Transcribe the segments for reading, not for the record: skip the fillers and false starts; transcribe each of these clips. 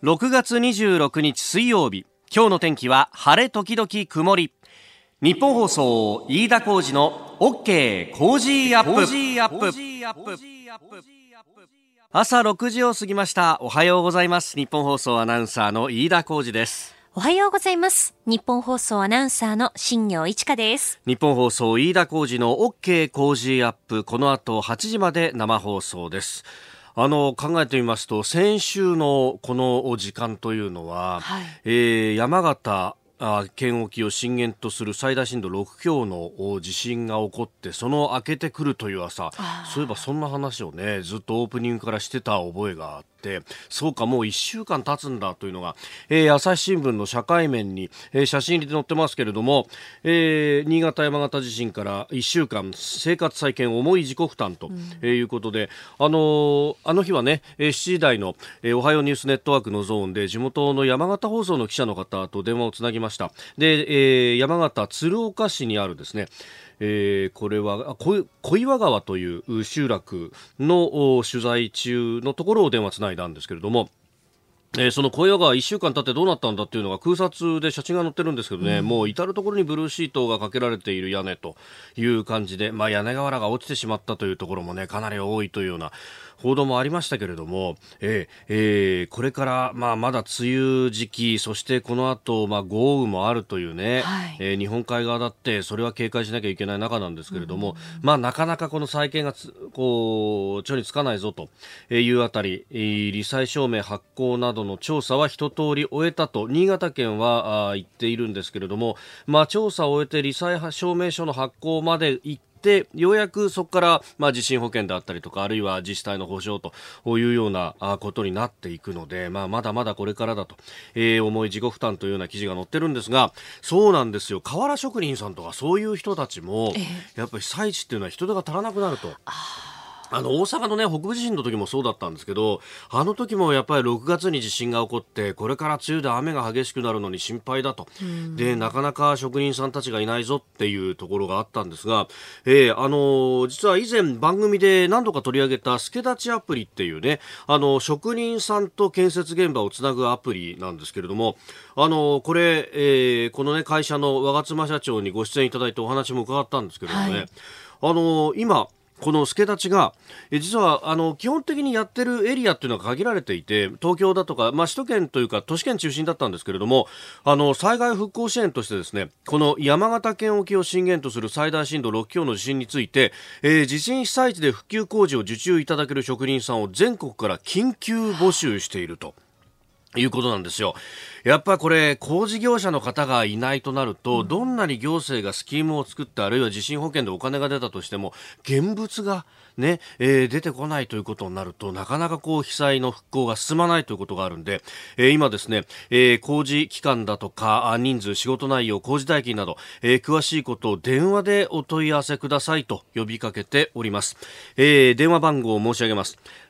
6月26日水曜日、今日の天気は晴れ時々曇り。日本放送飯田浩司の OK コージーアップ。朝6時を過ぎました。おはようございます。日本放送アナウンサーの飯田浩司です。 おはようございます。日本放送アナウンサーの新業一華です。 日本放送飯田浩司の OK コージーアップ、この後8時まで生放送です。考えてみますと、先週のこの時間というのは、山形県沖を震源とする最大震度6強の地震が起こって、その明けてくるという朝、そういえばそんな話をね、ずっとオープニングからしてた覚えがあって、そうか、もう1週間経つんだというのが、朝日新聞の社会面に、写真入りで載ってますけれども、新潟山形地震から1週間生活再建重い自己負担ということで、あの日はね、7時台の、おはようニュースネットワークのゾーンで地元の山形放送の記者の方と電話をつなぎました。で、山形鶴岡市にあるですね、これは小岩川という集落の取材中のところを電話つないだんですけれども、その小岩川1週間経ってどうなったんだっていうのが空撮で写真が載ってるんですけどね、もう至るところにブルーシートがかけられている屋根という感じで、屋根瓦が落ちてしまったというところもね、かなり多いというような報道もありましたけれども、これからまだ梅雨時期、そしてこの後豪雨もあるというね、日本海側だってそれは警戒しなきゃいけない中なんですけれども、なかなかこの再建が調につかないぞというあたり、罹災証明発行などの調査は一通り終えたと新潟県は言っているんですけれども、調査を終えて罹災証明書の発行まで行ってようやくそこから地震保険であったりとか、あるいは自治体の補償というようなことになっていくので、まだまだこれからだと、重い自己負担というような記事が載ってるんですが、そうなんですよ、瓦職人さんとかそういう人たちも、やっぱり被災地っていうのは人手が足らなくなると。大阪のね、北部地震の時もそうだったんですけど、あの時もやっぱり6月に地震が起こって、これから梅雨で雨が激しくなるのに心配だと。で、なかなか職人さんたちがいないぞっていうところがあったんですが、実は以前番組で何度か取り上げた助立ちアプリっていうね、職人さんと建設現場をつなぐアプリなんですけれども、これ、このね、会社の我妻社長にご出演いただいてお話も伺ったんですけれどもね、今、この助立ちが実は基本的にやってるエリアっていうのは限られていて、東京だとか、首都圏というか都市圏中心だったんですけれども、災害復興支援としてですね、この山形県沖を震源とする最大震度6強の地震について、地震被災地で復旧工事を受注いただける職人さんを全国から緊急募集しているということなんですよ。やっぱこれ工事業者の方がいないとなると、どんなに行政がスキームを作って、あるいは地震保険でお金が出たとしても、現物がね、出てこないということになると、なかなか被災の復興が進まないということがあるんで、今ですね、工事期間だとか人数、仕事内容、工事代金など、詳しいことを電話でお問い合わせくださいと呼びかけております。電話番号を申し上げます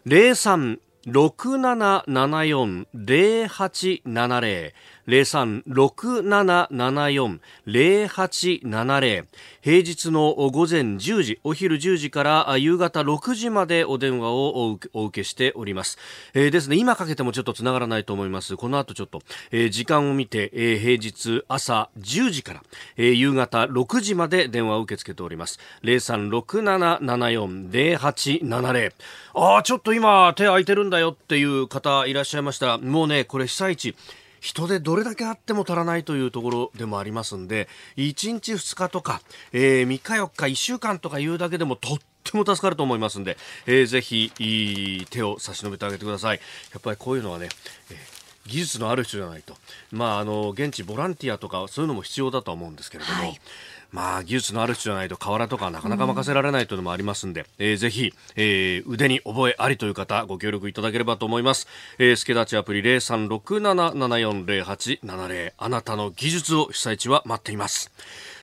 。03-6774-0870 03-6774-0870、平日の午前10時、お昼10時から夕方6時までお電話をお受けしております。ですね、今かけてもちょっとつながらないと思います。この後ちょっと、時間を見て、平日朝10時から、夕方6時まで電話を受け付けております。03-6774-0870。ちょっと今手空いてるんだよっていう方いらっしゃいましたら、もうね、これ被災地人でどれだけあっても足らないというところでもありますんで、1日2日とか、3日4日1週間とかいうだけでもとっても助かると思いますんで、ぜひ手を差し伸べてあげてください。やっぱりこういうのはね、技術のある人じゃないと、現地ボランティアとかそういうのも必要だと思うんですけれども、技術のある人じゃないと瓦とかなかなか任せられないというのもありますんで、ぜひ、腕に覚えありという方ご協力いただければと思います。助立ちアプリ 03-6774-0870、あなたの技術を被災地は待っています。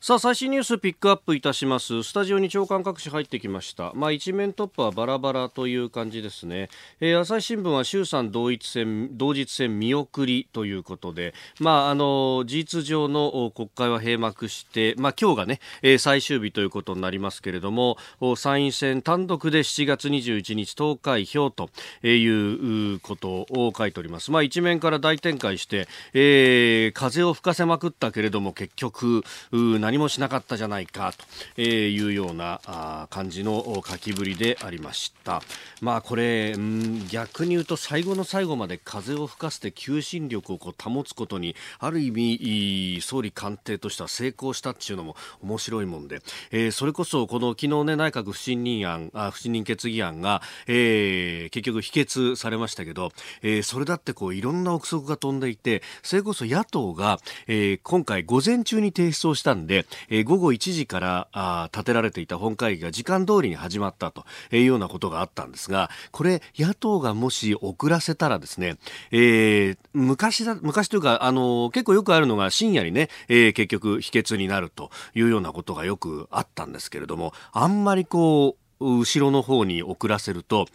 さあ最新ニュースピックアップいたします。スタジオに長官各紙入ってきました。一面トップはバラバラという感じですね。朝日新聞は衆参同日戦見送りということで、事実上の国会は閉幕して、今日がね、最終日ということになりますけれども、参院選単独で7月21日投開票ということを書いております。一面から大展開して、風を吹かせまくったけれども結局何もしなかったじゃないかというような感じの書きぶりでありました。これ逆に言うと最後の最後まで風を吹かせて求心力を保つことにある意味総理官邸としては成功したっていうのも面白いもんで、それこそこの昨日ね内閣不信任決議案が、結局否決されましたけど、それだっていろんな憶測が飛んでいて、それこそ野党が、今回午前中に提出をしたんで、午後1時から立てられていた本会議が時間通りに始まったというようなことがあったんですが、これ野党がもし遅らせたらですね、昔というか結構よくあるのが深夜にね、結局否決になるというようなことがよくあったんですけれども、あんまり後ろの方に遅らせると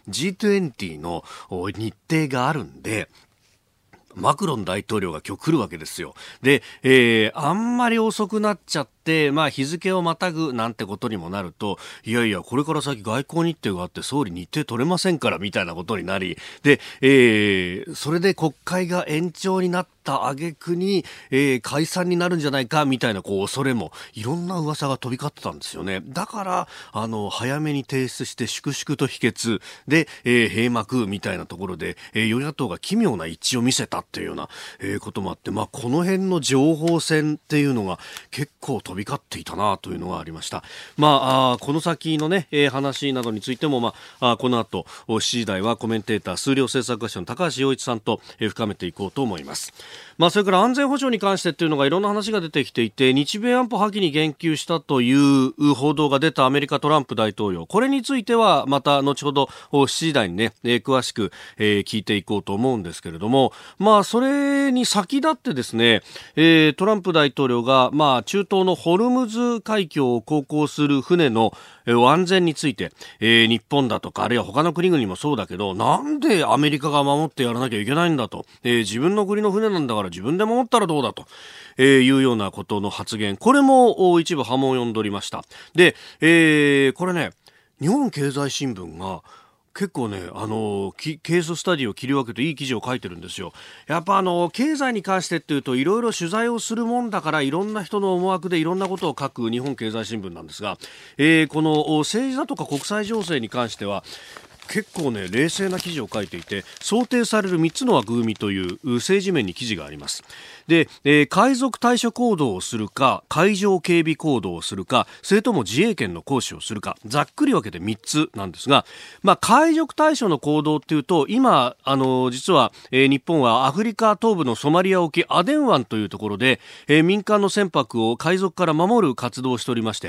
G20 の日程があるんで、マクロン大統領が今日来るわけですよ。で、あんまり遅くなっちゃって、日付をまたぐなんてことにもなると、いやいやこれから先外交日程があって総理日程取れませんからみたいなことになり、で、それで国会が延長になった挙句に、解散になるんじゃないかみたいな恐れもいろんな噂が飛び交ってたんですよね。だから早めに提出して粛々と否決で、閉幕みたいなところで、与野党が奇妙な一致を見せたっていうような、こともあって、この辺の情報戦っていうのが結構飛び交っていたなというのがありました。この先のね、話などについても、この後7時台はコメンテーター数量政策学者の高橋洋一さんと、深めていこうと思います。それから安全保障に関してっていうのがいろんな話が出てきていて、日米安保破棄に言及したという報道が出たアメリカトランプ大統領、これについてはまた後ほど7時台にね、詳しく、聞いていこうと思うんですけれども、それに先立ってですね、トランプ大統領が中東のホルムズ海峡を航行する船の安全について、日本だとかあるいは他の国々もそうだけど、なんでアメリカが守ってやらなきゃいけないんだと、自分の国の船なんだから自分で守ったらどうだと、いうようなことの発言、これも一部波紋を呼んでおりました。で、これね、日本経済新聞が結構ね、ケーススタディを切り分けていい記事を書いてるんですよ。やっぱ経済に関してっていうといろいろ取材をするもんだから、いろんな人の思惑でいろんなことを書く日本経済新聞なんですが、この政治だとか国際情勢に関しては結構ね冷静な記事を書いていて、想定される3つの枠組みという政治面に記事があります。で、海賊対処行動をするか、海上警備行動をするか、それとも自衛権の行使をするか、ざっくり分けて3つなんですが、海賊対処の行動っていうと、今実は、日本はアフリカ東部のソマリア沖アデン湾というところで、民間の船舶を海賊から守る活動をしておりまして、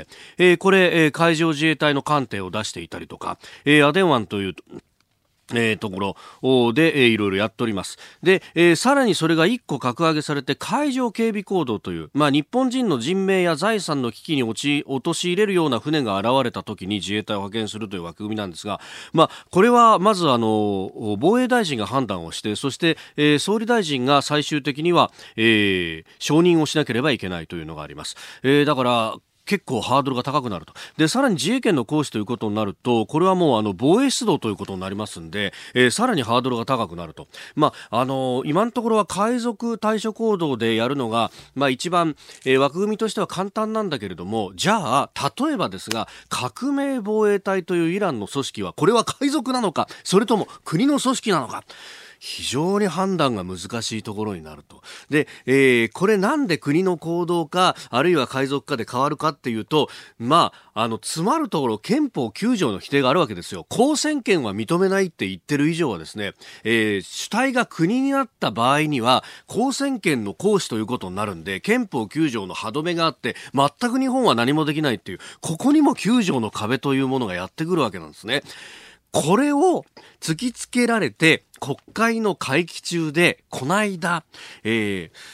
これ、海上自衛隊の艦艇を出していたりとか、アデン湾というところで、いろいろやっております。で、さらにそれが1個格上げされて海上警備行動という、日本人の人命や財産の危機に陥れるような船が現れた時に自衛隊を派遣するという枠組みなんですが、これはまず防衛大臣が判断をして、そして、総理大臣が最終的には、承認をしなければいけないというのがあります。だから結構ハードルが高くなると。で、さらに自衛権の行使ということになると、これはもう防衛出動ということになりますんで、さらにハードルが高くなると。今のところは海賊対処行動でやるのが、一番、枠組みとしては簡単なんだけれども、じゃあ例えばですが、革命防衛隊というイランの組織はこれは海賊なのか、それとも国の組織なのか、非常に判断が難しいところになると。で、これなんで国の行動かあるいは海賊かで変わるかっていうと、詰まるところ憲法9条の規定があるわけですよ。公選権は認めないって言ってる以上はですね、主体が国になった場合には公選権の行使ということになるんで、憲法9条の歯止めがあって全く日本は何もできないっていう、ここにも9条の壁というものがやってくるわけなんですね。これを突きつけられて国会の会期中でこの間、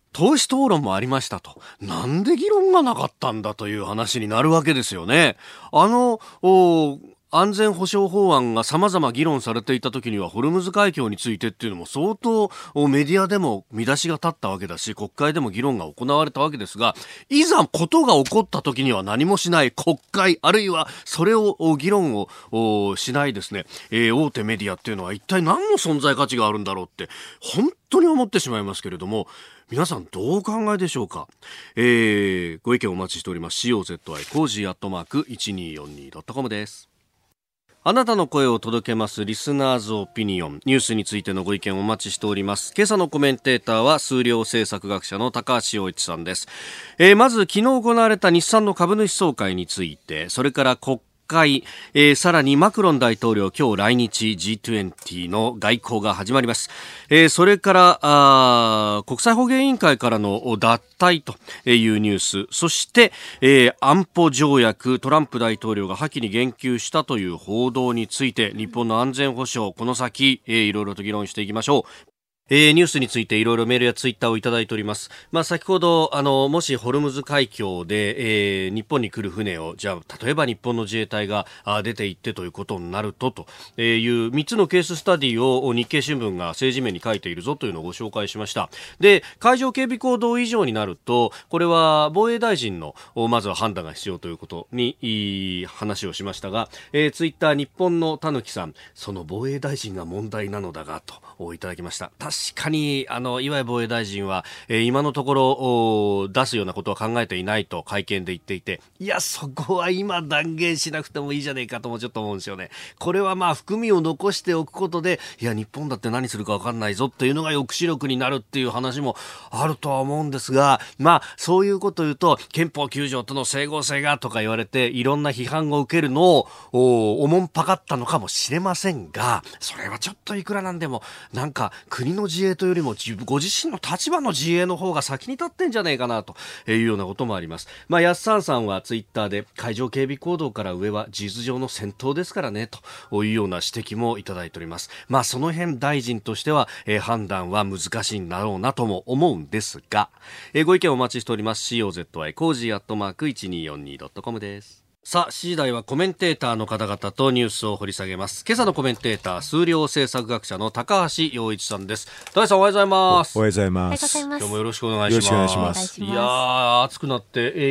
党首討論もありましたと。なんで議論がなかったんだという話になるわけですよね。安全保障法案が様々議論されていた時にはホルムズ海峡についてっていうのも相当メディアでも見出しが立ったわけだし、国会でも議論が行われたわけですが、いざことが起こった時には何もしない国会、あるいはそれを議論をしないですね、大手メディアっていうのは一体何の存在価値があるんだろうって本当に思ってしまいますけれども、皆さんどうお考えでしょうか。ご意見お待ちしております。COZY コージー@1242.com です。あなたの声を届けますリスナーズオピニオン、ニュースについてのご意見をお待ちしております。今朝のコメンテーターは数量政策学者の高橋洋一さんです。まず昨日行われた日産の株主総会について、それから国会、さらにマクロン大統領今日来日 G20 の外交が始まります。それから国際捕鯨委員会からの脱退というニュース、そして、安保条約、トランプ大統領が破棄に言及したという報道について、日本の安全保障この先、いろいろと議論していきましょう。ニュースについていろいろメールやツイッターをいただいております。先ほどもしホルムズ海峡で、日本に来る船をじゃあ例えば日本の自衛隊が出て行ってということになるという3つのケーススタディを日経新聞が政治面に書いているぞというのをご紹介しました。で、海上警備行動以上になるとこれは防衛大臣のまずは判断が必要ということに話をしましたが、ツイッター日本のたぬきさん、その防衛大臣が問題なのだがといただきました。確かに岩井防衛大臣は、今のところ出すようなことは考えていないと会見で言っていて、いやそこは今断言しなくてもいいじゃねえかともちょっと思うんですよね。これは含みを残しておくことで、いや日本だって何するか分かんないぞっていうのが抑止力になるっていう話もあるとは思うんですが、そういうことを言うと憲法9条との整合性がとか言われていろんな批判を受けるのをおもんぱかったのかもしれませんが、それはちょっといくらなんでもなんか国の自衛というよりもご自身の立場の自衛の方が先に立ってんじゃねえかなというようなこともあります。安さんさんはツイッターで海上警備行動から上は事実上の戦闘ですからねというような指摘もいただいております。その辺大臣としては、判断は難しいんだろうなとも思うんですが、ご意見お待ちしております。COZY コージー@1242.com です。さあ、7時台はコメンテーターの方々とニュースを掘り下げます。今朝のコメンテーター、数量政策学者の高橋洋一さんです。高橋さん、おはようございます。 おはようございます。 今日もよろしくお願いします。 よろしくお願いします。 いやー、暑くなって、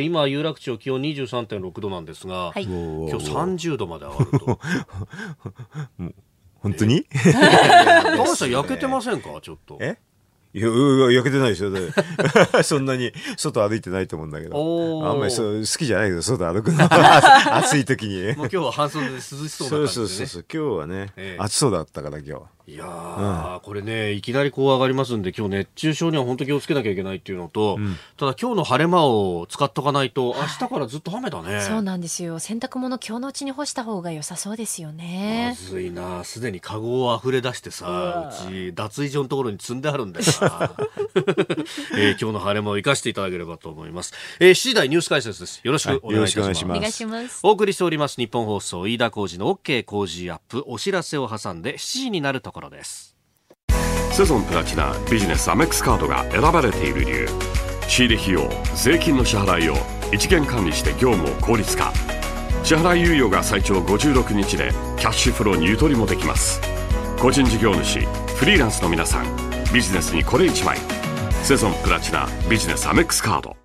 今有楽町気温 23.6 度なんですが、はい、今日30度まで上がると本当に高橋さん、焼けてませんか？ちょっといや焼けてないでしょそんなに外歩いてないと思うんだけど、あんまり好きじゃないけど外歩くの暑い時にもう今日は半袖で涼しそうな感じでね。 そう今日はね、暑そうだったから今日は。 いやー、これね、いきなり上がりますんで、今日熱中症には本当気をつけなきゃいけないっていうのと、ただ今日の晴れ間を使っとかないと、明日からずっと雨だね。 そうなんですよ。洗濯物今日のうちに干した方が良さそうですよね。 まずいな、すでにカゴを溢れ出してさ、うち脱衣所のところに積んであるんだよな今日の晴れ間を生かしていただければと思います。7時台ニュース解説です。よろしくお願いいたします。 お願いします。 お送りしております日本放送飯田浩司の OK 工事アップ、お知らせを挟んで7時になるところです。 セゾンプラチナビジネスアメックスカードが選ばれている理由、仕入れ費用、税金の支払いを一元管理して業務を効率化、支払い猶予が最長56日でキャッシュフローにゆとりもできます。個人事業主、フリーランスの皆さん、ビジネスにこれ一枚、セゾンプラチナビジネスアメックスカード。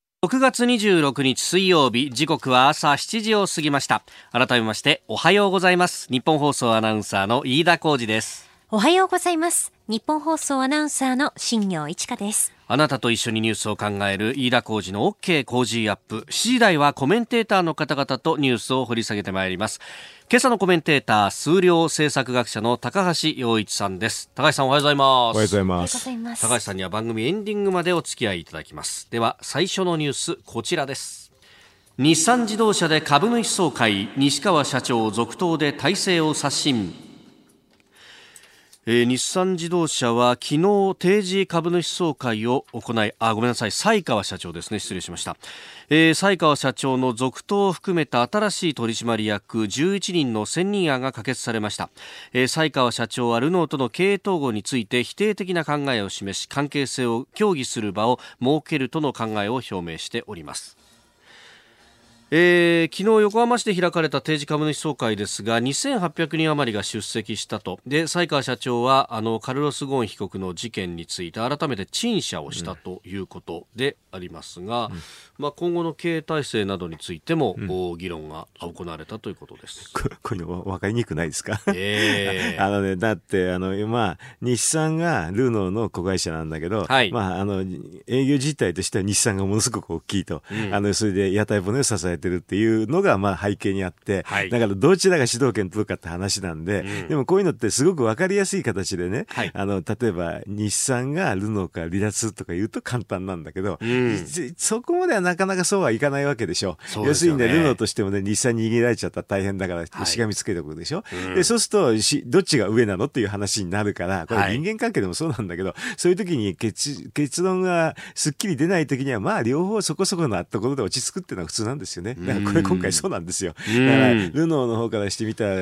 6月26日水曜日、時刻は朝7時を過ぎました。改めましておはようございます。日本放送アナウンサーの飯田浩司です。 おはようございます。日本放送アナウンサーの新業一華です。 あなたと一緒にニュースを考える飯田浩司の OK 工事アップ。7時台はコメンテーターの方々とニュースを掘り下げてまいります。今朝のコメンテーター、数量政策学者の高橋洋一さんです。高橋さん、おはようございます。 おはようございます。 高橋さんには番組エンディングまでお付き合いいただきます。では最初のニュース、こちらです。日産自動車で株主総会、西川社長続投で体制を刷新。 日産自動車は昨日定時株主総会を行い、ごめんなさい、西川社長ですね、失礼しました。西川社長の続投を含めた新しい取締役11人の選任案が可決されました。西川社長はルノーとの経営統合について否定的な考えを示し、関係性を協議する場を設けるとの考えを表明しております。昨日横浜市で開かれた定時株主総会ですが、2800人余りが出席したと。で、西川社長はカルロス・ゴーン被告の事件について改めて陳謝をしたということでありますが、今後の経営体制などについても、議論が行われたということです。 こういうの分かりにくくないですか？だって日産がルノーの子会社なんだけど、はい、営業実態としては日産がものすごく大きいと、それで屋台骨を支えてるっていうのが背景にあって、はい、だからどちらが主導権取るかって話なんで、でもこういうのってすごく分かりやすい形でね、はい、例えば日産がルノーから離脱とか言うと簡単なんだけど、そこまではなかなかそうはいかないわけでしょ。要するにね、ルノーとしてもね、日産に握られちゃったら大変だからしがみつけておくでしょ、でそうするとどっちが上なのっていう話になるから、これ人間関係でもそうなんだけど、そういう時に結論がすっきり出ない時には両方そこそこのところで落ち着くっていうのは普通なんですよね。だからこれ今回そうなんですよ。だからルノーの方からしてみたら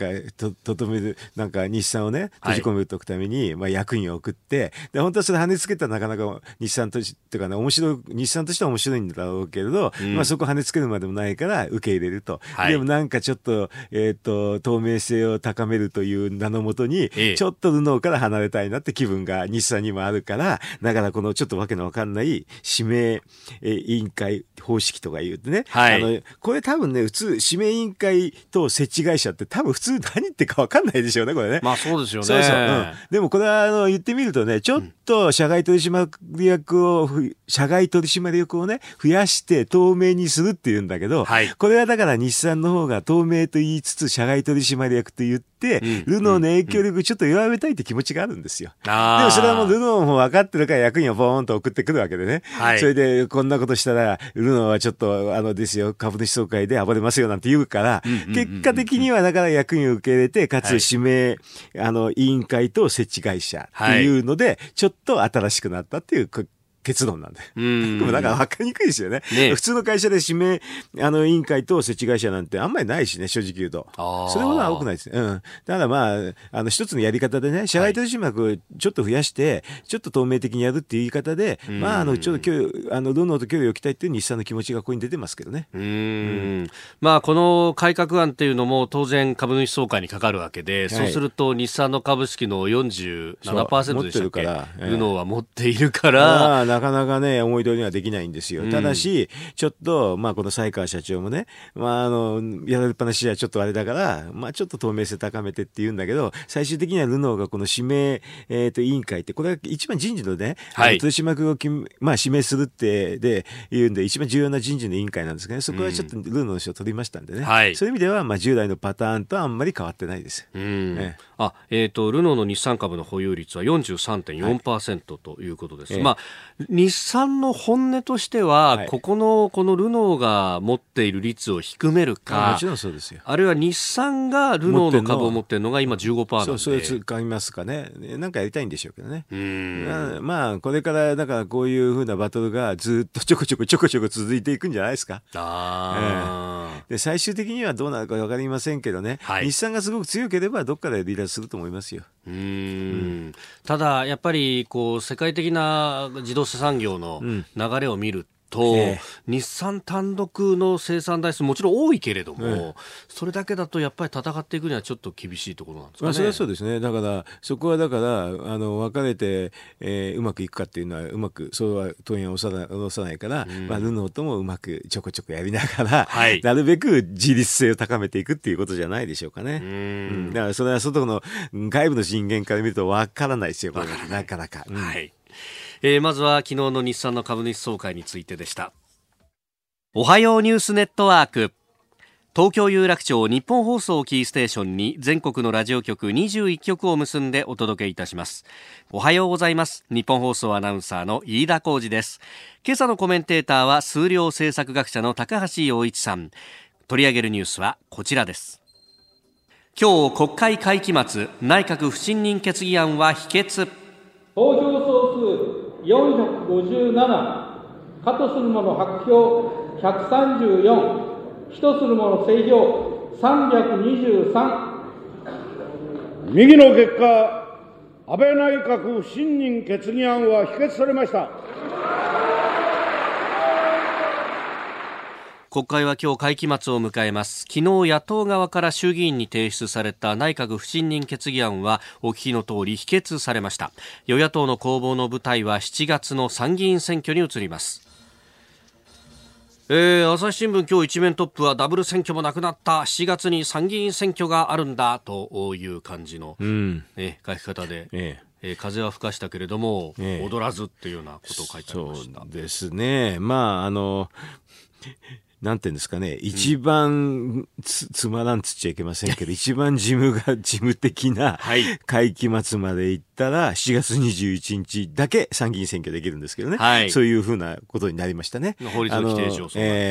日産をね閉じ込めておくために、役員を送って、で本当はそれ跳ねつけたらなかなか日産としては日産としては面白いんだろうけれど、そこ跳ねつけるまでもないから受け入れると、でもちょっと透明性を高めるという名のもとに、ちょっとルノーから離れたいなって気分が日産にもあるから、だからこのちょっとわけのわかんない指名委員会方式とか言うてね、これ多分ね、普通指名委員会と設置会社って多分普通何言ってるか分かんないでしょうね、これね。 そうですよね。 でもこれは言ってみるとね、ちょっと社外取締役をね増やして透明にするっていうんだけど、これはだから日産の方が透明と言いつつ社外取締役と言って、ルノーの影響力ちょっと弱めたいって気持ちがあるんですよ。でもそれはもうルノーも分かってるから役員をボーンと送ってくるわけでね、それでこんなことしたらルノーはちょっとですよ、株主総会で暴れますよなんて言うから、結果的にはだから役員を受け入れて、かつ指名、委員会と設置会社っていうので、ちょっと新しくなったっていう結論なんで。でも分かりにくいですよね。普通の会社で指名委員会と設置会社なんてあんまりないしね、正直言うと。それほどは多くないですね。だから一つのやり方でね、社外取締役をちょっと増やして、ちょっと透明的にやるっていう言い方で、ちょっとルノーと距離を置きたいっていう日産の気持ちがここに出てますけどね。 この改革案っていうのも当然株主総会にかかるわけで、そうすると日産の株式の 47% でしたっけ、ルノーは持っているから、 なかなかね、思い通りにはできないんですよ。ただし、ちょっと、この西川社長もね、やられっぱなしじゃちょっとあれだから、ちょっと透明性高めてって言うんだけど、最終的にはルノーがこの指名、委員会って、これが一番人事のね、取締役を指名するって言うんで、一番重要な人事の委員会なんですけどね、そこはちょっとルノーの人を取りましたんでね、そういう意味では、従来のパターンとはあんまり変わってないです。ルノーの日産株の保有率は 43.4% ということです。日産の本音としては、このルノーが持っている率を低めるか、 もちろんそうですよ。 あるいは日産がルノーの株を持っているのが今 15% なんで、 それ使いますかね。なんかやりたいんでしょうけどね。これからだからこういうふうなバトルがずっとちょこちょこ続いていくんじゃないですか。で最終的にはどうなるか分かりませんけどね、日産がすごく強ければどっかで離脱すると思いますよ。 ただやっぱり世界的な自動車産業の流れを見ると、日産単独の生産台数もちろん多いけれども、それだけだとやっぱり戦っていくにはちょっと厳しいところなんですかね。 それはそうですね。だからそこはだから分かれて、うまくいくかっていうのはうまくそうは当然下さないから、ルノーともうまくちょこちょこやりながら、なるべく自立性を高めていくっていうことじゃないでしょうかね。だからそれは外の外部の人間から見ると分からないですよ、これなかなか。 まずは昨日の日産の株主総会についてでした。おはようニュースネットワーク、東京有楽町日本放送キーステーションに全国のラジオ局21局を結んでお届けいたします。おはようございます。日本放送アナウンサーの飯田浩司です。今朝のコメンテーターは数量政策学者の高橋洋一さん。取り上げるニュースはこちらです。 今日国会会期末、内閣不信任決議案は否決。 投票総数457、可とする者白票134、非とする者正票323。 右の結果、安倍内閣不信任決議案は否決されました。 国会は今日会期末を迎えます。昨日野党側から衆議院に提出された内閣不信任決議案はお聞きの通り否決されました。与野党の攻防の舞台は7月の参議院選挙に移ります。朝日新聞今日一面トップはダブル選挙もなくなった、7月に参議院選挙があるんだという感じの、書き方で、風は吹かしたけれども、踊らずっていうようなことを書いてありました。 そうですね。なんていうんですかね、一番つまらんつっちゃいけませんけど、一番事務的な会期末まで行ったら、7月21日だけ参議院選挙できるんですけどね。はい、そういうふうなことになりましたね。 法律の規定上、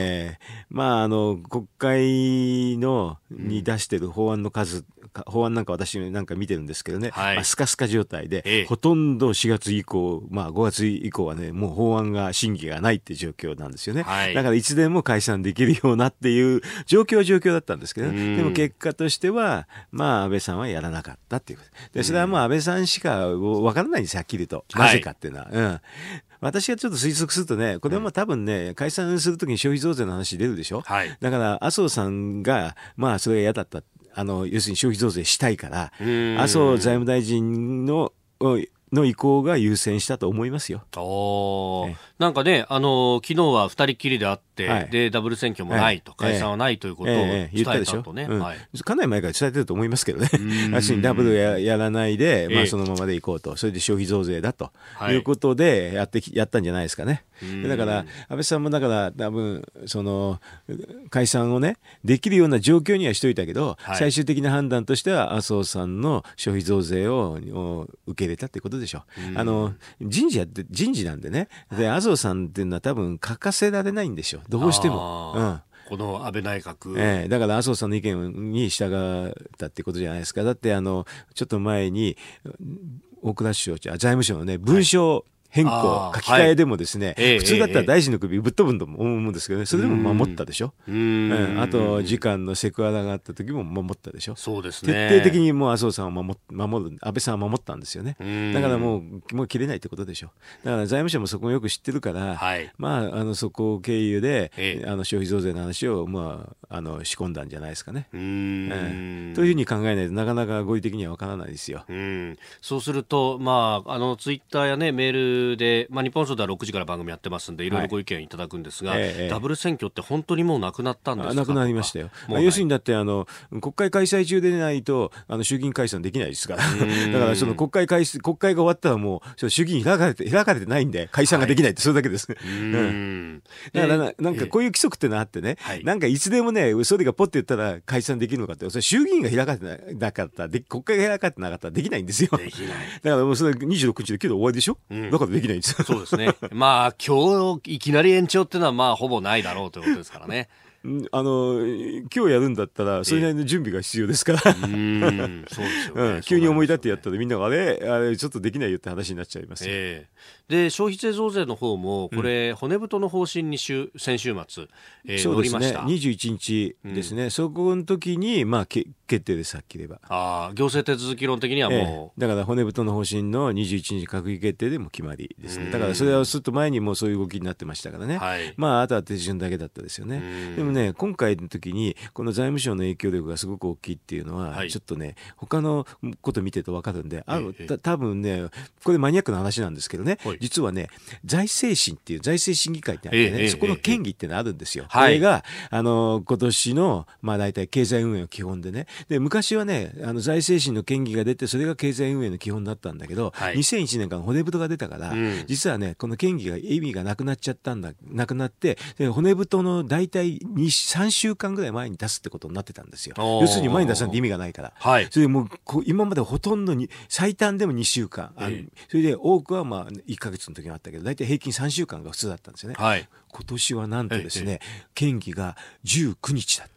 国会に出してる法案の数、法案なんか私なんか見てるんですけどね、スカスカ状態で、ほとんど4月以降、5月以降はね、もう法案が審議がないっていう状況なんですよね。だからいつでも解散できるようなっていう状況だったんですけど、ね、でも結果としては、安倍さんはやらなかったっていうことで、それは安倍さんしかわからないんですよ、はっきりと。なぜかっていうのは。私がちょっと推測するとね、これも多分ね、解散するときに消費増税の話出るでしょ。だから麻生さんが、それが嫌だった。要するに消費増税したいから、麻生財務大臣の意向が優先したと思いますよ。 なんかね、昨日は二人きりであって、でダブル選挙もないと、解散はないということを伝えたとね。 かなり前から伝えてると思いますけどね。要するにダブルやらないで、そのままでいこうと、それで消費増税だということでやったんじゃないですかね。だから安倍さんもだから多分その解散をねできるような状況にはしといたけど、最終的な判断としては麻生さんの消費増税を受け入れたってことでしょ。人事なんでね。で麻生さんっていうのは多分欠かせられないんでしょ。どうしても。 この安倍内閣、 だから麻生さんの意見に従ったってことじゃないですか。だってちょっと前に大蔵省財務省のね文書変更、書き換えでもですね、普通だったら大臣の首ぶっ飛ぶと思うんですけどね、それでも守ったでしょ。あと、時間のセクハラがあった時も守ったでしょ。 そうですね。 徹底的にもう麻生さんを守る、安倍さんは守ったんですよね。だからもう切れないってことでしょ。だから財務省もそこをよく知ってるから、そこを経由で、消費増税の話を、仕込んだんじゃないですかね。というふうに考えないとなかなか合理的にはわからないですよ。 そうすると、ツイッターやね、メールで、日本放送では6時から番組やってますんでいろいろご意見いただくんですが、ダブル選挙って本当にもうなくなったんですか？ なくなりましたよ。要するにだって国会開催中でないと衆議院解散できないですからだからその国会が終わったらもう衆議院開かれてないんで解散ができないってそれだけです。だからなんかこういう規則ってのあってね、なんかいつでもねそれがポッて言ったら解散できるのかって、それ衆議院が開かれてなかった国会が開かれてなかったらできないんですよ。できない。だからもうそれ26日で今日で終わりでしょ。だからできないんです。 そうですね。今日いきなり延長っていうのはほぼないだろうということですからね。 今日やるんだったらそれなりの準備が必要ですからそうですよね。急に思い立ってやったらみんながあれちょっとできないよって話になっちゃいますよ。 で消費税増税の方もこれ、骨太の方針に先週末、 そうですね、21日ですね、そこの時に決定です。はっきり言えば行政手続き論的にはもう、 だから骨太の方針の21日閣議決定でも決まりですね。だからそれはずっと前にもそういう動きになってましたからね、あとは手順だけだったですよね。でもね今回の時にこの財務省の影響力がすごく大きいっていうのは、ちょっとね他のこと見てると分かるんで、多分ねこれマニアックな話なんですけどね、実はね財政審っていう財政審議会ってあってね、そこの権議ってのあるんですよ。これが今年の大体経済運営の基本でね、で昔はね財政審の権議が出てそれが経済運営の基本だったんだけど、2001年から骨太が出たから、実はねこの権議が意味がなくなってで骨太の大体3週間ぐらい前に出すってことになってたんですよ。要するに前に出さないと意味がないから、それでもう今までほとんどに最短でも2週間それで多くは1ヶ月の時があったけど大体平均3週間が普通だったんですよね。今年はなんとですね、権議が19日だった。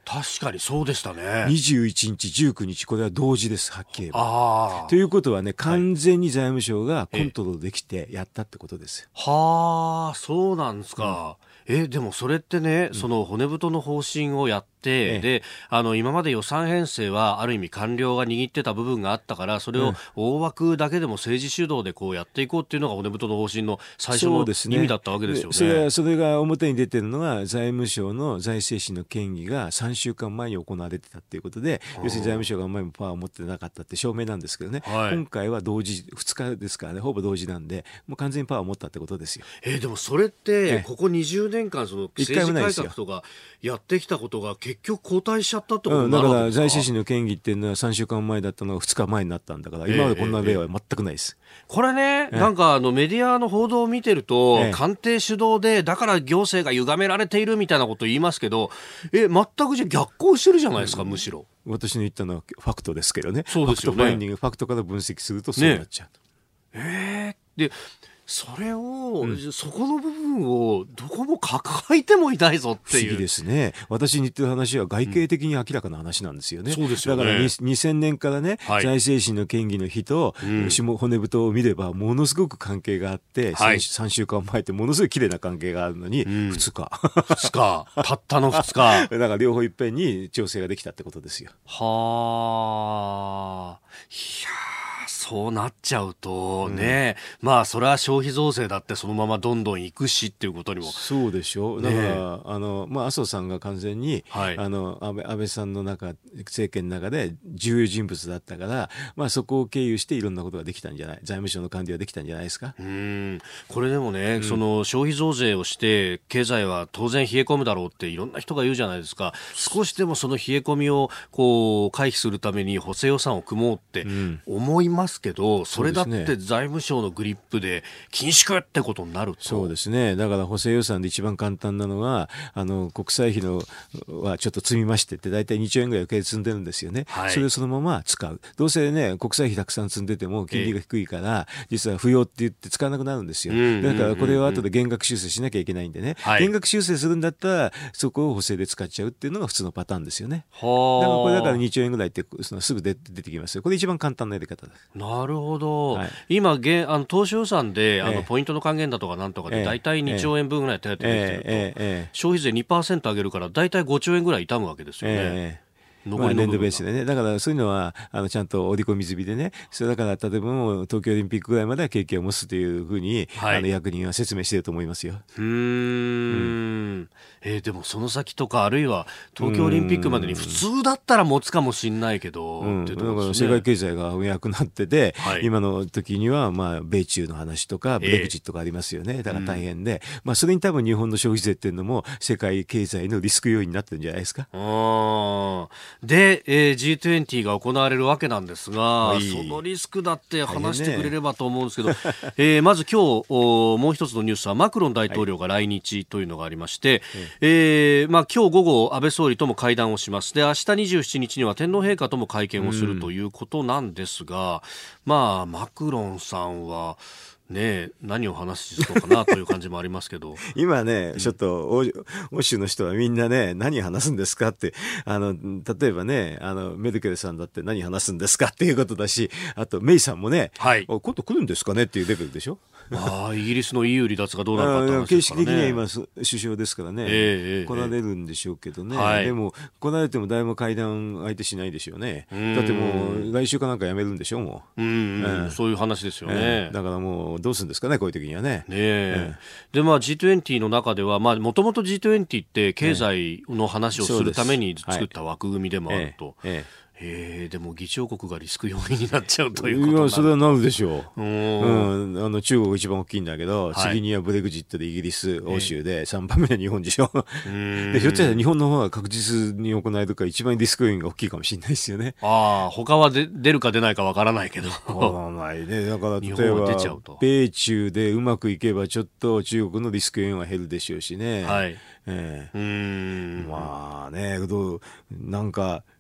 確かにそうでしたね。 21日、19日、これは同時です、はっきり言えば。ということはね、完全に財務省がコントロールできてやったってことですよ。 はあ、そうなんですか。でもそれってね、その骨太の方針をやって、で、今まで予算編成はある意味官僚が握ってた部分があったから、それを大枠だけでも政治主導でこうやっていこうっていうのが骨太の方針の最初の意味だったわけですよね。 それが表に出てるのは、財務省の財政審の権議が3週間前に行われてたっていうことで、要するに財務省が前もパワーを持ってなかったって証明なんですけどね、今回は同時、2日ですからね、ほぼ同時なんで、もう完全にパワーを持ったってことですよ。 でもそれって、ここ20年間その政治改革とかやってきたことが結局後退しちゃったってことになるわけですか。 だから財政審の権議っていうのは3週間前だったのが2日前になったんだから、今までこんな例は全くないです。 これね、なんかメディアの報道を見てると、官邸主導でだから行政が歪められているみたいなことを言いますけど、全くじゃ逆行してるじゃないですか、むしろ。 私の言ったのはファクトですけどね。 そうですよね。 ファクトファインディング、ファクトから分析するとそうなっちゃう。 でそれを、そこの部分をどこも抱えてもいないぞっていう。 不思議ですね。私に言ってる話は外形的に明らかな話なんですよね。 そうですよね。 だから2000年からね、財政審の権議の日と、骨太を見ればものすごく関係があって、3週間前ってものすごい綺麗な関係があるのに、2日。 2日。たったの2日。 だから両方いっぺんに調整ができたってことですよ。 はあ。いやそうなっちゃうとね、まあそれは消費増税だってそのままどんどんいくしっていうことにも。 そうでしょ。だから麻生さんが完全に、安倍さんの政権の中で重要人物だったから、そこを経由していろんなことができたんじゃない、財務省の管理はできたんじゃないですか。 これでもね、その消費増税をして経済は当然冷え込むだろうっていろんな人が言うじゃないですか。少しでもその冷え込みをこう回避するために補正予算を組もうって思いますけど、それだって財務省のグリップで緊縮ってことになると。 そうですね。だから補正予算で一番簡単なのは国債費のはちょっと積みましてって大体2兆円ぐらい積んでるんですよね。それをそのまま使う。どうせね国債費たくさん積んでても金利が低いから、実は不要って言って使わなくなるんですよ。だからこれを後で減額修正しなきゃいけないんでね、減額修正するんだったらそこを補正で使っちゃうっていうのが普通のパターンですよね。だからこれだから2兆円ぐらいってすぐ出てきますよ。これ一番簡単なやり方です。 なるほど。今当初予算でポイントの還元だとかなんとかで大体2兆円分ぐらい手当てできてると、消費税 2% 上げるから大体5兆円ぐらい痛むわけですよね。 年度ベースでね。だからそういうのはちゃんと織り込み済みでね。それだから例えばもう東京オリンピックぐらいまでは景気を持つというふうに、役人は説明していると思いますよ。 でもその先とかあるいは東京オリンピックまでに普通だったら持つかもしれないけど、 だから世界経済がうやくなってて、今の時には米中の話とかブレグジットがありますよね。だから大変で、それに多分日本の消費税っていうのも世界経済のリスク要因になってるんじゃないですか。 で、G20 が行われるわけなんですが、そのリスクだって話してくれればと思うんですけど、まず今日もう一つのニュースはマクロン大統領が来日というのがありまして、今日午後安倍総理とも会談をします。で、明日27日には天皇陛下とも会見をするということなんですが、マクロンさんは何を話すのかなという感じもありますけど今ね、ちょっと欧州の人はみんなね、何話すんですかって例えばねメルケルさんだって何話すんですかっていうことだし、あとメイさんもね、今度来るんですかねっていうレベルでしょ。 イギリスの EU 離脱がどうなるかって話ですからね。 形式的には今首相ですからね、来られるんでしょうけどね、でも来られても誰も会談相手しないでしょうね。だってもう来週かなんか辞めるんでしょもう。 そういう話ですよね。 だからもうどうするんですかね、こういう時にはね。 でG20 の中ではもともと G20 って経済の話をするために作った枠組みでもあると。でも議長国がリスク要因になっちゃうということになる。 それはなるでしょう。中国一番大きいんだけど、次にはブレグジットでイギリス、欧州で3番目は日本でしょ。でひょっとしたら日本の方が確実に行えるから一番リスク要因が大きいかもしれないですよね。 他は出るか出ないかわからないけど。 わからないね。だから例えば米中でうまくいけばちょっと中国のリスク要因は減るでしょうしね。なんか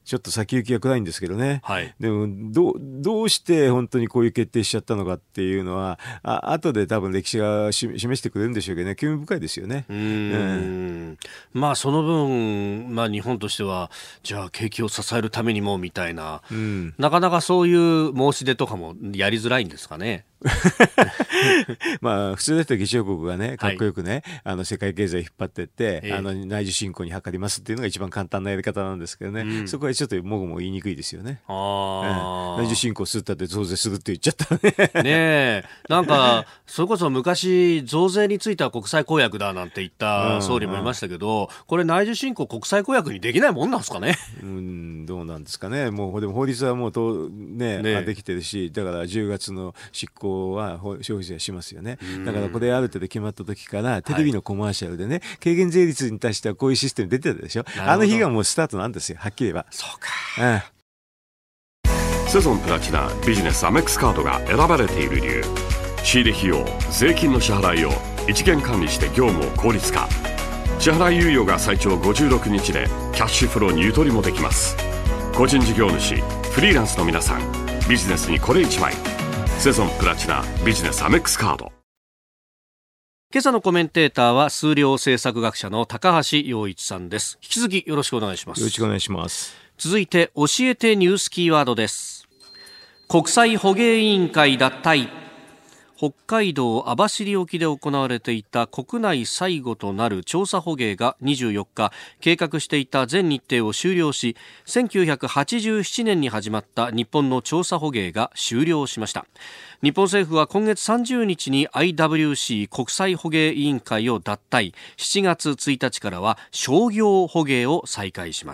ちょっと先行きが暗いんですけどね。 はい、 でもどうして本当にこういう決定しちゃったのかっていうのは後で多分歴史が示してくれるんでしょうけどね、興味深いですよね。 まあその分、まあ、日本としてはじゃあ景気を支えるためにもみたいな、なかなかそういう申し出とかもやりづらいんですかね。 まあ普通だったら議長国がねかっこよくね、世界経済を引っ張っていって、内需振興に図りますっていうのが一番簡単なやり方なんですけどね、そこはちょっともごもご言いにくいですよね。内需振興するったって増税するって言っちゃったね。 ねえ、なんかそれこそ昔増税については国際公約だなんて言った総理もいましたけど、これ内需振興国際公約にできないもんなんですかね。 どうなんですかね。もうでも法律はもうできてるし、だから10月の執行は消費税しますよね。だからこれある程度決まった時からテレビのコマーシャルでね、軽減税率に対してはこういうシステム出てたでしょ。あの日がもうスタートなんですよ、はっきり言えば。 そうか。 セゾンプラチナビジネスアメックスカードが選ばれている理由。仕入れ費用、税金の支払いを一元管理して業務を効率化。支払い猶予が最長56日でキャッシュフローにゆとりもできます。個人事業主、フリーランスの皆さん、ビジネスにこれ1枚。セゾンプラチナビジネスアメックスカード。 今朝のコメンテーターは数量政策学者の高橋洋一さんです。引き続きよろしくお願いします。 よろしくお願いします。 続いて教えてニュースキーワードです。国際捕鯨委員会脱退。北海道網走沖で行われていた国内最後となる調査捕鯨が24日計画していた全日程を終了し、1987年に始まった日本の調査捕鯨が終了しました。日本政府は今月30日に IWC 国際捕鯨委員会を脱退、7月1日からは商業捕鯨を再開します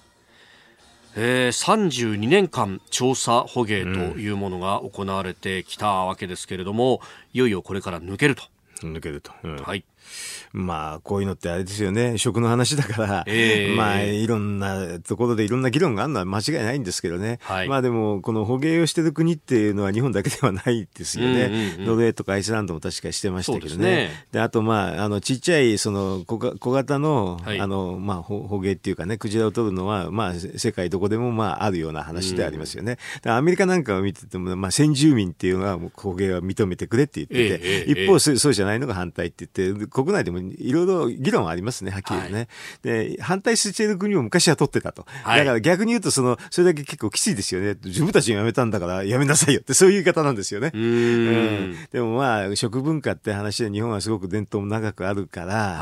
。32年間調査捕鯨というものが行われてきたわけですけれども、いよいよこれから抜けると、はい。 まあこういうのってあれですよね、食の話だから、まあいろんなところでいろんな議論があるのは間違いないんですけどね、まあでもこの捕鯨をしてる国っていうのは日本だけではないですよね。ノルウェーとかアイスランドも確かしてましたけどね。であとまあちっちゃいその小型のまあ捕鯨っていうかね、クジラを取るのはまあ世界どこでもまああるような話でありますよね。アメリカなんかを見ててもまあ先住民っていうのは捕鯨は認めてくれって言ってて、一方そうじゃないのが反対って言って、国内でもいろいろ議論はありますね、はっきり言うね。で反対している国も昔は取ってたと、だから逆に言うとそれだけ結構きついですよね。自分たちがやめたんだからやめなさいよって、そういう言い方なんですよね。でもまあ食文化って話で日本はすごく伝統も長くあるから、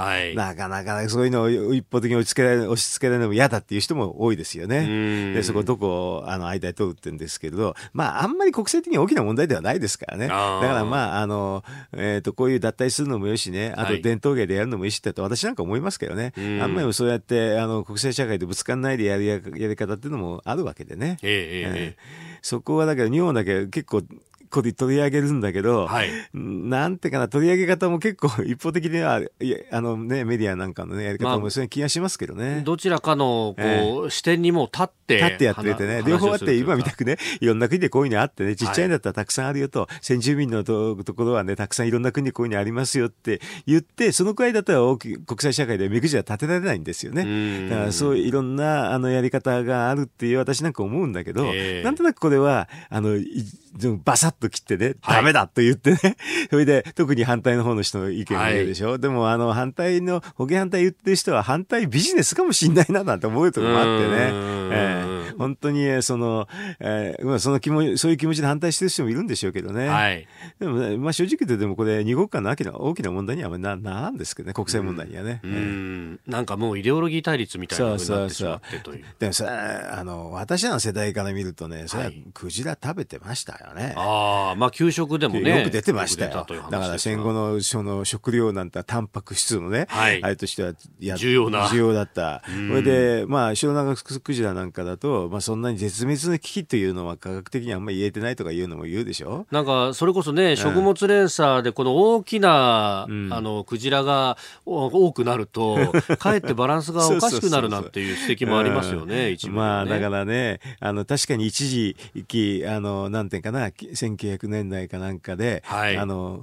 なかなかそういうのを一方的に押し付けられるのも嫌だっていう人も多いですよね。でそこどこ間へ取るって言うんですけれど、まああんまり国際的に大きな問題ではないですからね。だからまあこういう脱退するのもよしね、あと伝統芸でやるのもいいしって私なんか思いますけどね。あんまりそうやって国際社会でぶつかんないでやり方っていうのもあるわけでね。そこはだけど日本だけ結構これ取り上げるんだけど、なんてかな、取り上げ方も結構一方的にはメディアなんかのねやり方もそういう気がしますけどね。 どちらかの視点にも立ってやっててね、両方あって今みたくね、いろんな国でこういうのあってね、ちっちゃいんだったらたくさんあるよと、先住民のところはねたくさんいろんな国でこういうのありますよって言って、そのくらいだったら国際社会で目くじは立てられないんですよね。だからそういういろんなやり方があるっていう私なんか思うんだけど、なんとなくこれはバサッと切ってね、ダメだと言ってね、それで特に反対の方の人の意見を言うでしょ。でも捕鯨反対言ってる人は反対ビジネスかもしんないななんて思うところもあってね、本当にそういう気持ちで反対してる人もいるんでしょうけどね。でもね、まあ正直言ってでもこれ二国間の大きな問題にはなんですけどね、国際問題にはね。 なんかもうイデオロギー対立みたいな風になってしまってという。 でもさ、私らの世代から見るとね、それはクジラ食べてましたよね。 まあ給食でもねよく出てましたよ。だから戦後のその食料なんてタンパク質のね、あれとしては重要だった。それでまあシロナガクジラなんかだと、まあそんなに絶滅の危機というのは科学的にあんまり言えてないとかいうのも言うでしょ。 なんかそれこそね、食物連鎖でこの大きなクジラが多くなるとかえってバランスがおかしくなるなんていう指摘もありますよね。 まあだからね、確かに一時期なんていうかな、1900年代かなんかで、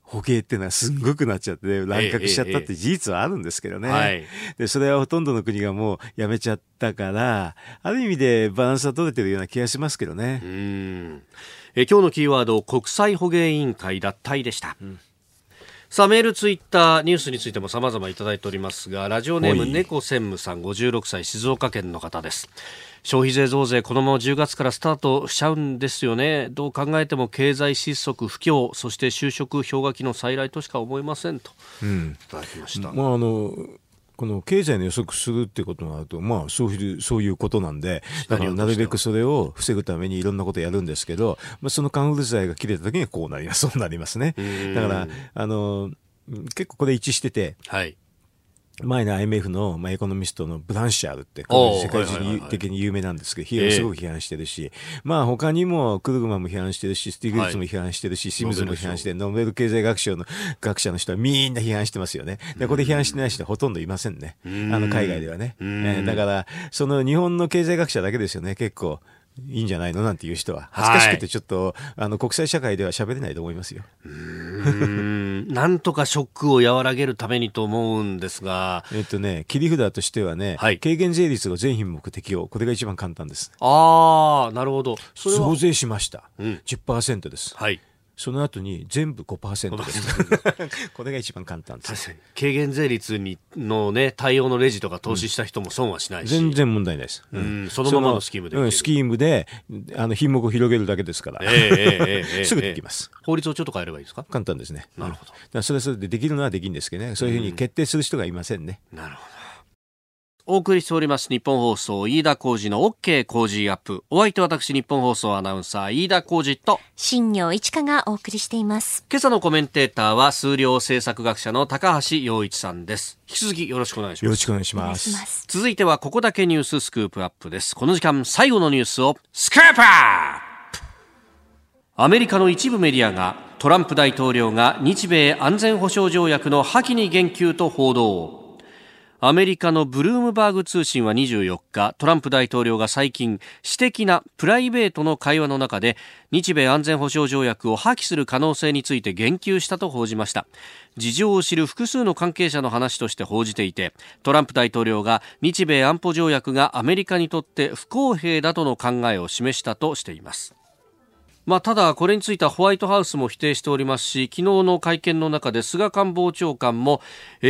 捕鯨っていうのはすんごくなっちゃって、ね、乱獲しちゃったって事実はあるんですけどね、でそれはほとんどの国がもうやめちゃったから、ある意味でバランスは取れてるような気がしますけどね。 今日のキーワード、国際捕鯨委員会脱退でした。さあメール、ツイッター、ニュースについても様々いただいておりますが、ラジオネーム猫専務さん、56歳、静岡県の方です。消費税増税、このまま10月からスタートしちゃうんですよね。どう考えても経済失速、不況、そして就職氷河期の再来としか思えませんと、いただきました。 この経済の予測するってことになると、そういうことなんで、なるべくそれを防ぐためにいろんなことをやるんですけど、そのカンフル剤が切れた時にはこうなります。そうなりますね。だから、結構これ一致してて、前の IMF の、エコノミストのブランシャールって世界的に有名なんですけど、すごく批判してるし、他にもクルグマンも批判してるし、スティグリッツも批判してるし、シムズも批判してる、ノーベル経済学者の人はみんな批判してますよね。でこれ批判してない人はほとんどいませんね。海外ではね。だからその日本の経済学者だけですよね、結構いいんじゃないのなんていう人は。恥ずかしくてちょっと、国際社会では喋れないと思いますよ。 なんとかショックを和らげるためにと思うんですが、 切り札としてはね、軽減税率を全品目適用、これが一番簡単です。 なるほど。それは増税しました。10% です。その後に全部 5% です。これが一番簡単です。 確かに軽減税率のね、対応のレジとか投資した人も損はしないし、 全然問題ないです。 そのままのスキームでスキームで品目を広げるだけですから、すぐできます。 法律をちょっと変えればいいですか？ 簡単ですね。 なるほど。 だからそれでできるのはできるんですけどね、そういうふうに決定する人がいませんね。 なるほど。お送りしております日本放送飯田浩司の OK 工事アップ。お相手は私、日本放送アナウンサー飯田浩司と新業一華がお送りしています。 今朝のコメンテーターは数量政策学者の高橋洋一さんです。引き続きよろしくお願いします。 よろしくお願いします。 続いてはここだけニューススクープアップです。この時間最後のニュースをスクープアップ。アメリカの一部メディアがトランプ大統領が日米安全保障条約の破棄に言及と報道。アメリカのブルームバーグ通信は24日、トランプ大統領が最近私的なプライベートの会話の中で日米安全保障条約を破棄する可能性について言及したと報じました。事情を知る複数の関係者の話として報じていて、トランプ大統領が日米安保条約がアメリカにとって不公平だとの考えを示したとしています。ただこれについてはホワイトハウスも否定しておりますし、昨日の会見の中で菅官房長官も、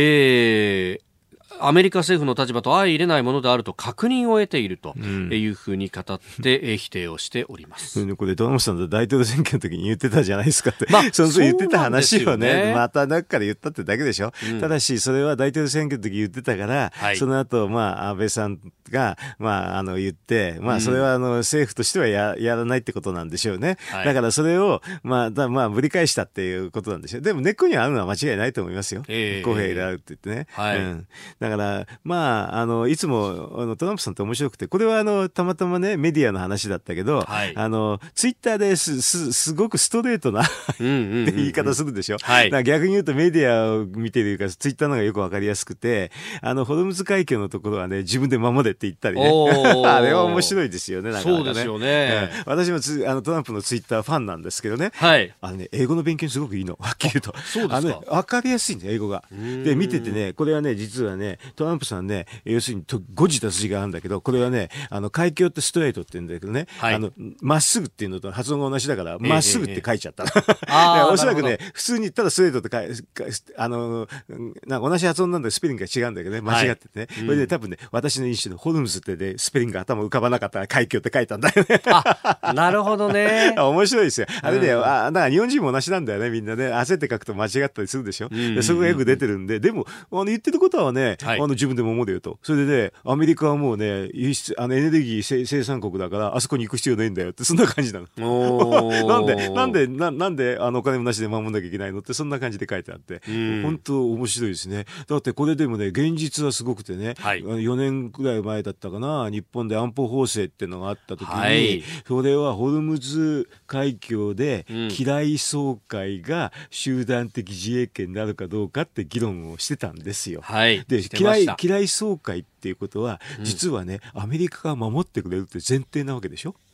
アメリカ政府の立場と相入れないものであると確認を得ているというふうに語って否定をしております。 これトランプさんと大統領選挙の時に言ってたじゃないですかって、その時言ってた話をね、また中から言ったってだけでしょ、ただしそれは大統領選挙の時言ってたから、その後安倍さんが言って、それは政府としてはやらないってことなんでしょうね、だからそれをぶり返したっていうことなんでしょう。でも根っこにはあるのは間違いないと思いますよ、公平であるって言ってね、だからいつもトランプさんって面白くて、これはたまたまねメディアの話だったけど、ツイッターですごくストレートなって言い方するでしょ、だから逆に言うとメディアを見てるからツイッターの方がよくわかりやすくて、ホルムズ海峡のところはね自分で守れって言ったりねあれは面白いですよね。 そうですよね、 私もトランプのツイッターファンなんですけどね、英語の勉強にすごくいいの、はっきり言うと。 そうですか。 わかりやすいんだよ英語が。で見ててね、これはね実はねトランプさんね、要するに誤字脱字があるんだけど、これはね海峡ってストレートって言うんだけどね、まっすぐっていうのと発音が同じだからまっすぐって書いちゃったおそらくね普通にただストレートってなんか同じ発音なんだけどスペリングが違うんだけどね、間違っててね、それで多分ね私の印象のホルムズってねスペリングが頭浮かばなかったら海峡って書いたんだよねなるほどね面白いですよあれね、だから日本人も同じなんだよね、みんなね焦って書くと間違ったりするでしょ、でそこがよく出てるんで、でも言ってることはね、自分でも思うよと。それでね、アメリカはもうね、輸出エネルギー生産国だからあそこに行く必要ないんだよって、そんな感じなのなんでお金もなしで守んなきゃいけないのって、そんな感じで書いてあって、本当面白いですね。だってこれでもね現実はすごくてね、4年くらい前だったかな、日本で安保法制っていうのがあった時に、それはホルムズ海峡で機雷掃海が集団的自衛権になるかどうかって議論をしてたんですよ。で機雷掃海っていうことは、実はねアメリカが守ってくれるって前提なわけでしょ。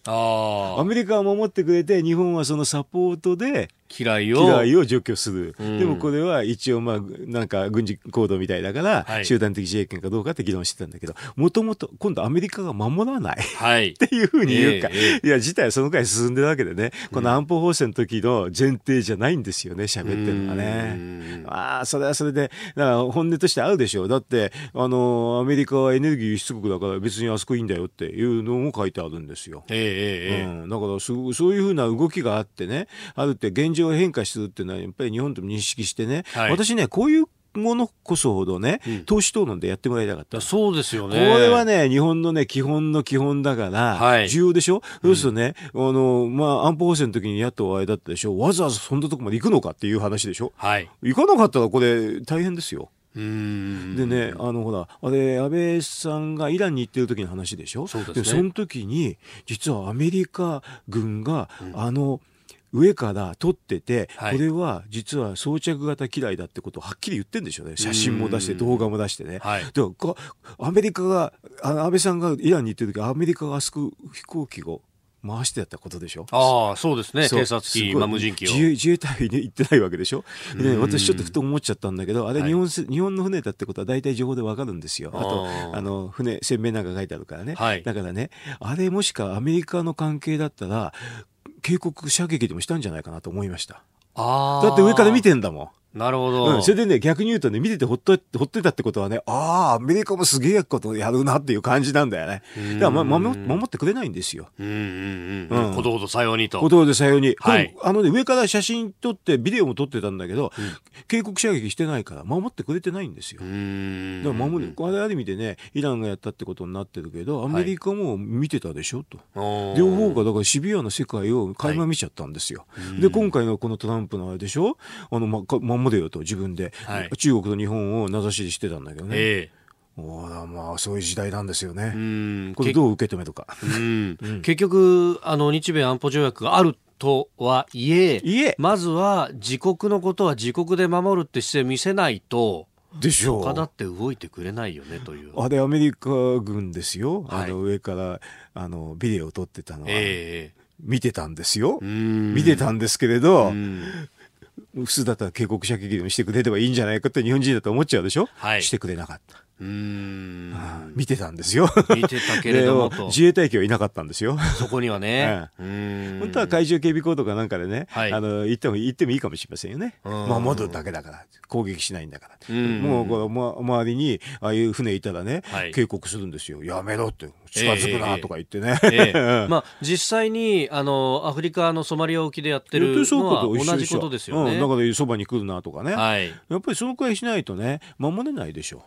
アメリカは守ってくれて、日本はそのサポートで嫌いを除去する、でもこれは一応なんか軍事行動みたいだから、はい、集団的自衛権かどうかって議論してたんだけど、もともと今度アメリカが守らない、はい、っていうふうに言うか、いや事態はそのくらい進んでるわけでね、この安保法制の時の前提じゃないんですよね、喋ってるのがね。それはそれでだから本音としてあるでしょう。だってアメリカはエネルギー輸出国だから別にあそこいいんだよっていうのも書いてあるんですよ。だからそういうふうな動きがあってね、あるって現状変化するっていうのはやっぱり日本とも認識してね、はい、私ねこういうものこそほどね、党首討論でやってもらいたかった。 そうですよね。 これはね、日本のね、基本の基本だから、はい、重要でしょ。そうするとね、安保法制の時に野党はあれだったでしょ。わざわざそんなとこまで行くのかっていう話でしょ。はい。行かなかったらこれ大変ですよ。でね、ほら、あれ、安倍さんがイランに行ってる時の話でしょ。そうですね。で、その時に、実はアメリカ軍が、上から撮ってて、はい、これは実は装着型機雷だってことをはっきり言ってるんでしょうね。写真も出して動画も出してね。はい、でアメリカが安倍さんがイランに行ってる時、アメリカがあそこ飛行機を回してやったことでしょ。 そうですね。偵察機、無人機を自衛隊に行ってないわけでしょ。でね、私ちょっとふと思っちゃったんだけど、あれ日本の船だってことは大体情報でわかるんですよ。あと船船名なんか書いてあるからね。はい、だからね、あれもしかアメリカの関係だったら警告射撃でもしたんじゃないかなと思いました。だって上から見てんだもん。 なるほど。 それでね、逆に言うとね、見ててほってたってことはね、アメリカもすげえことやるなっていう感じなんだよね。だから守ってくれないんですよ。 ことほどさようにと。 ことほどさように。はい。上から写真撮ってビデオも撮ってたんだけど、警告射撃してないから守ってくれてないんですよ。だからある意味でね、イランがやったってことになってるけど、アメリカも見てたでしょと。両方がだからシビアな世界を垣間見ちゃったんですよ。で、今回のこのトランプのあれでしょ、守れよと自分で、はい、中国と日本を名指ししてたんだけどね。そういう時代なんですよね。これどう受け止めるか。 結局日米安保条約があるとはいえ、まずは自国のことは自国で守るって姿勢見せないと。 でしょう。 他だって動いてくれないよねという。 あれアメリカ軍ですよ。上からビデオを撮ってたのは、見てたんですよ。見てたんですけれど。普通だったら警告射撃でもしてくれればいいんじゃないかって日本人だと思っちゃうでしょ、はい、してくれなかった。見てたんですよ。 見てたけれどもと。 自衛隊機はいなかったんですよ。 そこにはね。 本当は海上警備コードかなんかでね、はい、行ってもいいかもしれませんよね。戻るだけだから攻撃しないんだから。もうこの周りにああいう船いたらね、はい、警告するんですよ。やめろって近づくなとか言ってね。 実際にアフリカのソマリア沖でやってるのは同じことですよね。 だからそばに来るなとかね。はい、やっぱりそのくらいしないとね守れないでしょ。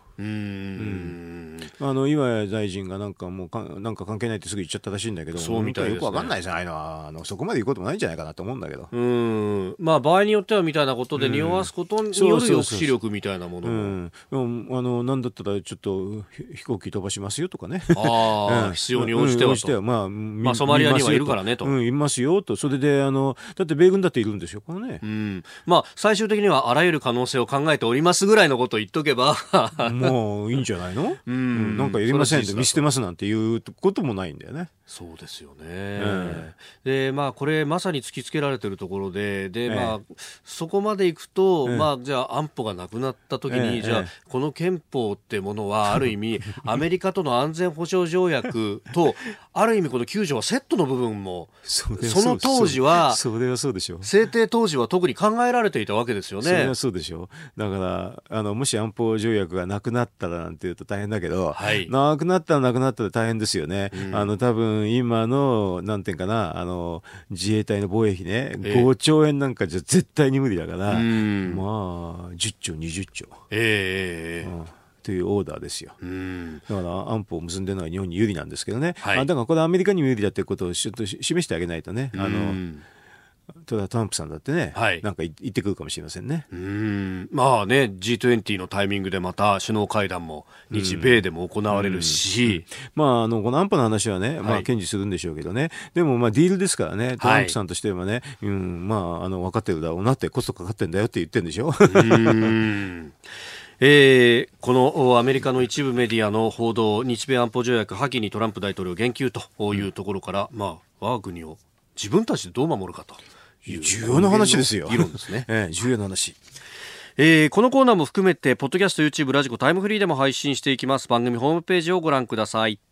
岩屋大臣がなんか関係ないってすぐ言っちゃったらしいんだけど、 そうみたいですね。 よくわかんないですね。そこまで言うこともないんじゃないかなと思うんだけど。 場合によってはみたいなことで匂わすことによる抑止力みたいなものも。 なんだったらちょっと飛行機飛ばしますよとかね。 必要に応じてはと。ソマリアにはいるからねと。 いますよと。それでだって米軍だっているんですよこれね。 最終的にはあらゆる可能性を考えておりますぐらいのことを言っとけばもういいんじゃないの。なんかやりませんって見捨てますなんていうこともないんだよね。 そうですよね。でこれまさに突きつけられているところでそこまでいくと、じゃあ安保がなくなった時に、じゃあこの憲法ってものはある意味アメリカとの安全保障条約とある意味この9条はセットの部分もその当時はそれはそうでしょう。 制定当時は特に考えられていたわけですよね。それはそうでしょう。だからもし安保条約がなくなったらなんていうと大変だけど、なくなったら大変ですよね。多分今のなんていうかな自衛隊の防衛費ね、5兆円なんかじゃ絶対に無理だから、10兆20兆というオーダーですよ。だから安保を結んでるのは日本に有利なんですけどね。だからこれアメリカにも有利だということをちょっと示してあげないとね。ただトランプさんだってね、なんか言ってくるかもしれませんね。 G20 のタイミングでまた首脳会談も日米でも行われるし、 この安保の話はね、堅持するんでしょうけどね。でもディールですからね、トランプさんとしてはね、分かってるだろうなってコストかかってんだよって言ってるんでしょ。 このアメリカの一部メディアの報道、日米安保条約破棄にトランプ大統領言及というところから、 我が国を自分たちでどう守るかという重要な話ですよ。 議論ですね。 重要な話。 このコーナーも含めてポッドキャスト、YouTube、ラジコ、タイムフリーでも配信していきます。番組ホームページをご覧ください。